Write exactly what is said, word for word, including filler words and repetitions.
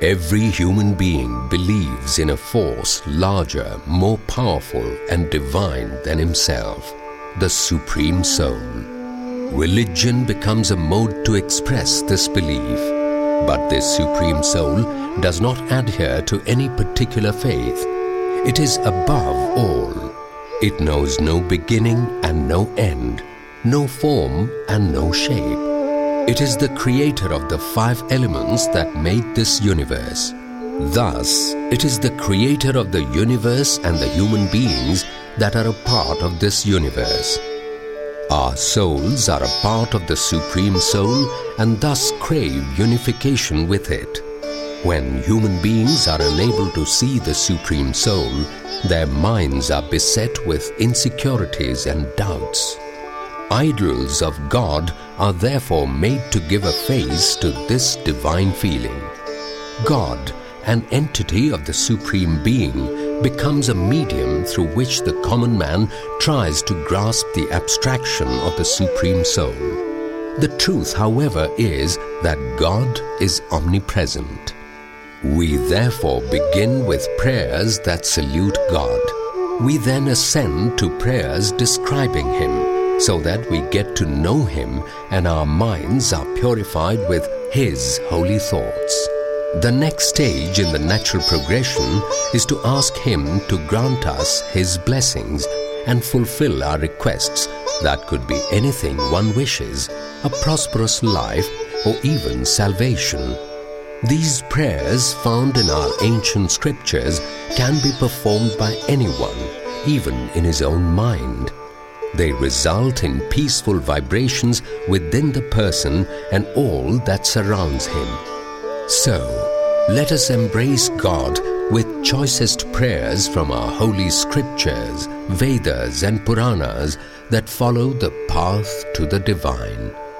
Every human being believes in a force larger, more powerful and divine than himself, the Supreme Soul. Religion becomes a mode to express this belief, but this Supreme Soul does not adhere to any particular faith. It is above all. It knows no beginning and no end, no form and no shape. It is the creator of the five elements that made this universe. Thus, it is the creator of the universe and the human beings that are a part of this universe. Our souls are a part of the Supreme Soul and thus crave unification with it. When human beings are unable to see the Supreme Soul, their minds are beset with insecurities and doubts. Idols of God are therefore made to give a face to this divine feeling. God, an entity of the Supreme Being, becomes a medium through which the common man tries to grasp the abstraction of the Supreme Soul. The truth, however, is that God is omnipresent. We therefore begin with prayers that salute God. We then ascend to prayers describing Him, so that we get to know Him and our minds are purified with His holy thoughts. The next stage in the natural progression is to ask Him to grant us His blessings and fulfill our requests that could be anything one wishes, a prosperous life or even salvation. These prayers found in our ancient scriptures can be performed by anyone, even in his own mind. They result in peaceful vibrations within the person and all that surrounds him. So, let us embrace God with choicest prayers from our holy scriptures, Vedas and Puranas that follow the path to the divine.